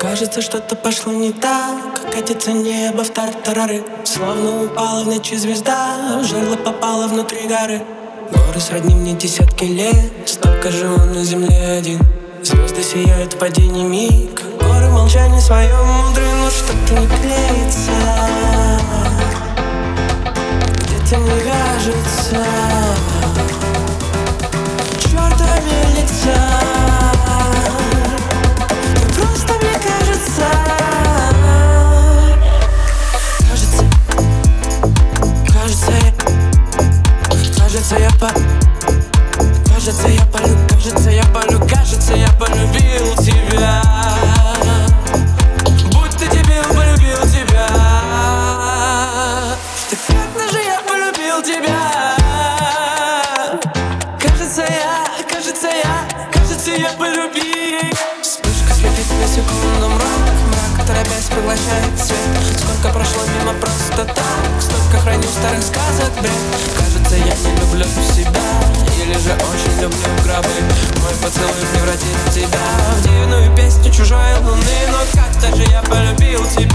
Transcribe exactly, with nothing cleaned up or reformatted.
Кажется, что-то пошло не так, катится небо в тартарары. Словно упала в ночи звезда, в жерло попала внутри горы. Горы сродни мне десятки лет, столько живу на земле один. Звезды сияют в падении миг, горы молчание своем мудры, но что-то не клеится, где-то не вяжется. Чёртовы лица, да просто мне кажется. Кажется, кажется я, кажется я по, кажется я полю, кажется я полю, кажется я полюбил тебя. Будто дебил полюбил тебя. Что как же я полюбил тебя. Кажется я, кажется я, кажется я полюбил. Вспышка слепит на секунду мрак, мрак торопясь поглощает свет. Сколько прошло мимо просто так, столько храню старых сказок бред. Кажется я не люблю себя, или же очень люблю гробы. Мой поцелуй превратит тебя в дивную песню чужой луны. Но как-то же я полюбил тебя.